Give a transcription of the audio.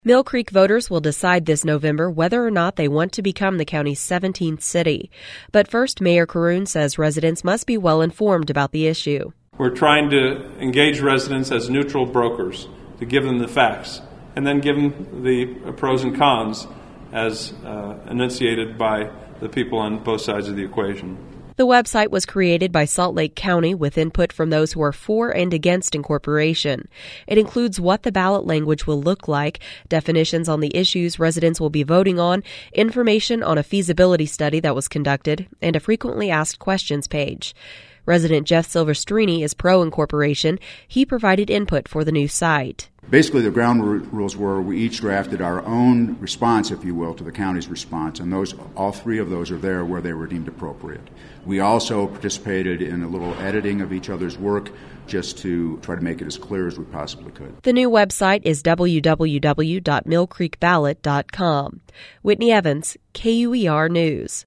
Mill Creek voters will decide this November whether or not they want to become the county's 17th city. But first, Mayor Caroon says residents must be well informed about the issue. We're trying to engage residents as neutral brokers to give them the facts and then give them the pros and cons as enunciated by the people on both sides of the equation. The website was created by Salt Lake County with input from those who are for and against incorporation. It includes what the ballot language will look like, definitions on the issues residents will be voting on, information on a feasibility study that was conducted, and a frequently asked questions page. Resident Jeff Silvestrini is pro-incorporation. He provided input for the new site. Basically, the ground rules were we each drafted our own response, if you will, to the county's response, and all three of those are there where they were deemed appropriate. We also participated in a little editing of each other's work just to try to make it as clear as we possibly could. The new website is www.millcreekballot.com. Whitney Evans, KUER News.